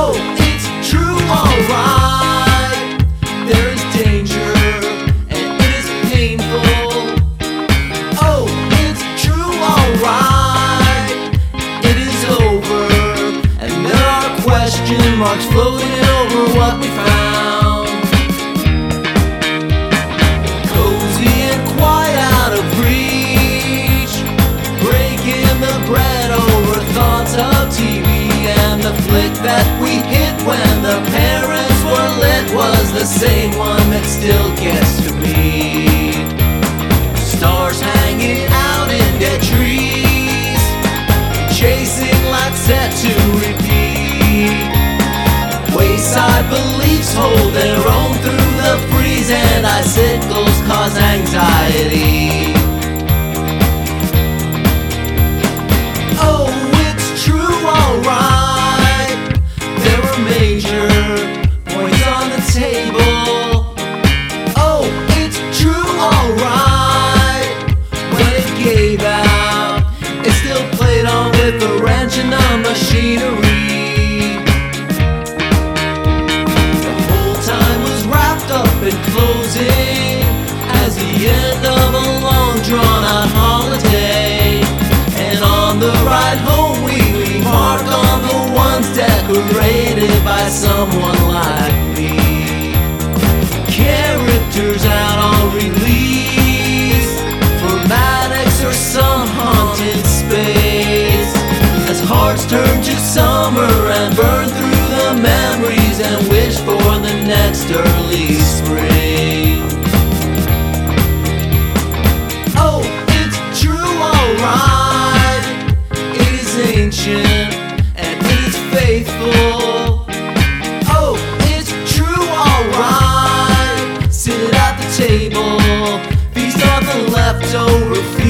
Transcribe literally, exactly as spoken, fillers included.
Oh, it's true, alright. There is danger, and it is painful. Oh, it's true, alright. It is over, and there are question marks floating over what we found. Cozy and quiet, out of reach, breaking the bread over thoughts of T V. And the flick that we hit when the parents were lit was the same one that still gets to me. Stars hanging out in dead trees, chasing lights set to repeat. Wayside beliefs hold their own through the freeze, and icicles cause anxiety. Oh, it's true, alright. There were major points on the table. Oh, it's true, alright. When it gave out, it still played on with the wrench in the machinery. The whole time was wrapped up in closing, as the end of a long drawn out holiday. And on the ride home we remark on the ones decorated by someone like me. Characters out on release, formatics or some haunted space, as hearts turn to summer and burn through the memories and wish for the next early spring. Oh, it's true, alright. It is ancient and it is faithful. Oh, it's true, alright. Sit at the table, feast on the leftover